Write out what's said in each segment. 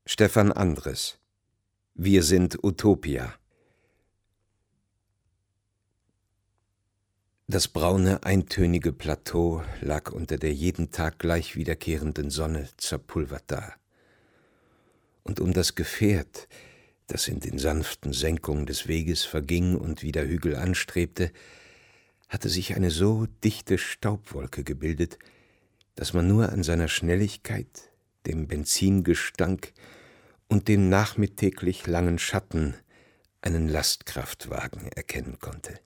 Stefan Andres: Wir sind Utopia. Das braune, eintönige Plateau lag unter der jeden Tag gleich wiederkehrenden Sonne zerpulvert da. Und um das Gefährt, das in den sanften Senkungen des Weges verging und wieder Hügel anstrebte, hatte sich eine so dichte Staubwolke gebildet, dass man nur an seiner Schnelligkeit, dem Benzingestank und dem nachmittäglich langen Schatten einen Lastkraftwagen erkennen konnte.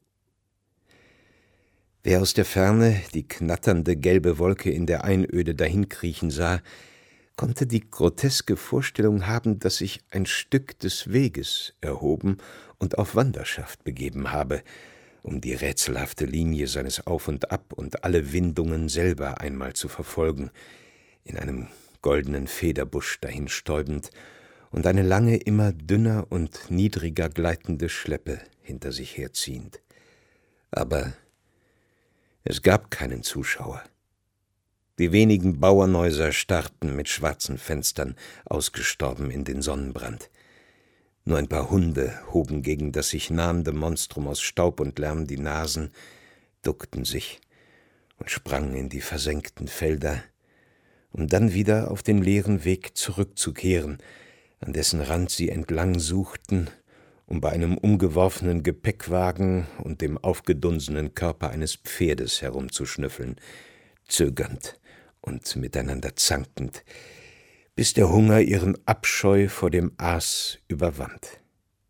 Wer aus der Ferne die knatternde gelbe Wolke in der Einöde dahinkriechen sah, konnte die groteske Vorstellung haben, dass sich ein Stück des Weges erhoben und auf Wanderschaft begeben habe, um die rätselhafte Linie seines Auf und Ab und alle Windungen selber einmal zu verfolgen, in einem goldenen Federbusch dahinstäubend und eine lange, immer dünner und niedriger gleitende Schleppe hinter sich herziehend. Aber es gab keinen Zuschauer. Die wenigen Bauernhäuser starrten mit schwarzen Fenstern, ausgestorben in den Sonnenbrand. Nur ein paar Hunde hoben gegen das sich nahende Monstrum aus Staub und Lärm die Nasen, duckten sich und sprangen in die versenkten Felder, um dann wieder auf den leeren Weg zurückzukehren, an dessen Rand sie entlang suchten, um bei einem umgeworfenen Gepäckwagen und dem aufgedunsenen Körper eines Pferdes herumzuschnüffeln, zögernd und miteinander zankend, bis der Hunger ihren Abscheu vor dem Aas überwand.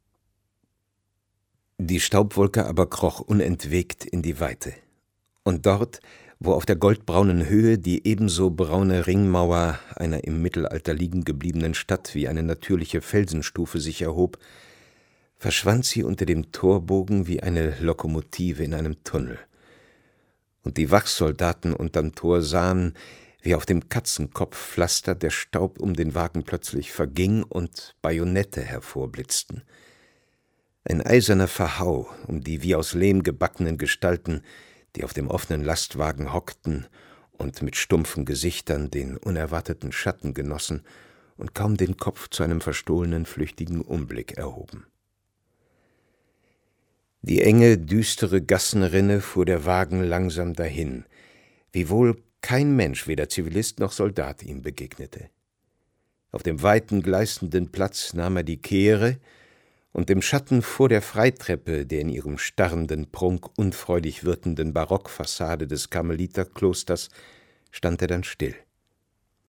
Die Staubwolke aber kroch unentwegt in die Weite. Und dort, wo auf der goldbraunen Höhe die ebenso braune Ringmauer einer im Mittelalter liegen gebliebenen Stadt wie eine natürliche Felsenstufe sich erhob, verschwand sie unter dem Torbogen wie eine Lokomotive in einem Tunnel. Und die Wachsoldaten unterm Tor sahen, wie auf dem Katzenkopfpflaster der Staub um den Wagen plötzlich verging und Bajonette hervorblitzten. Ein eiserner Verhau um die wie aus Lehm gebackenen Gestalten, die auf dem offenen Lastwagen hockten und mit stumpfen Gesichtern den unerwarteten Schatten genossen und kaum den Kopf zu einem verstohlenen, flüchtigen Umblick erhoben. Die enge, düstere Gassenrinne fuhr der Wagen langsam dahin, wiewohl kein Mensch, weder Zivilist noch Soldat, ihm begegnete. Auf dem weiten, gleißenden Platz nahm er die Kehre, und im Schatten vor der Freitreppe, der in ihrem starrenden Prunk unfreudig wirkenden Barockfassade des Karmeliterklosters, stand er dann still.